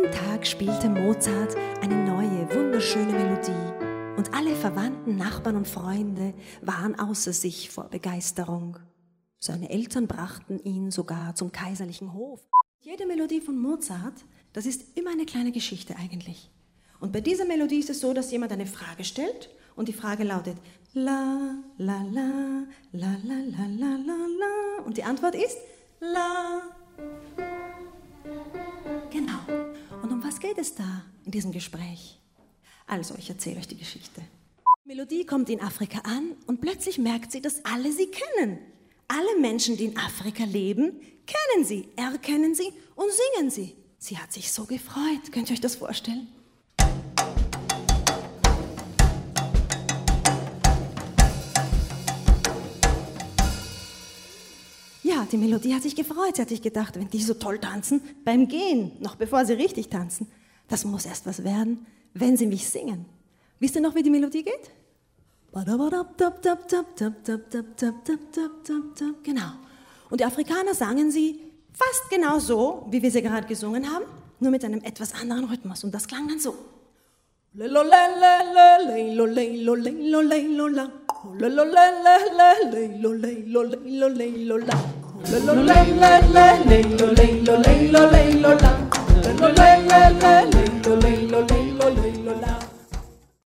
Jeden Tag spielte Mozart eine neue, wunderschöne Melodie und alle Verwandten, Nachbarn und Freunde waren außer sich vor Begeisterung. Seine Eltern brachten ihn sogar zum kaiserlichen Hof. Jede Melodie von Mozart, das ist immer eine kleine Geschichte eigentlich. Und bei dieser Melodie ist es so, dass jemand eine Frage stellt und die Frage lautet La, la, la, la, la, la, la, la, la. Und die Antwort ist La. Genau. Und um was geht es da in diesem Gespräch? Also, ich erzähle euch die Geschichte. Die Melodie kommt in Afrika an und plötzlich merkt sie, dass alle sie kennen. Alle Menschen, die in Afrika leben, kennen sie, erkennen sie und singen sie. Sie hat sich so gefreut. Könnt ihr euch das vorstellen? Ja, die Melodie hat sich gefreut. Sie hat sich gedacht, wenn die so toll tanzen, beim Gehen, noch bevor sie richtig tanzen, das muss erst was werden, wenn sie mich singen. Wisst ihr noch, wie die Melodie geht? Genau. Und die Afrikaner sangen sie fast genau so, wie wir sie gerade gesungen haben, nur mit einem etwas anderen Rhythmus. Und das klang dann so.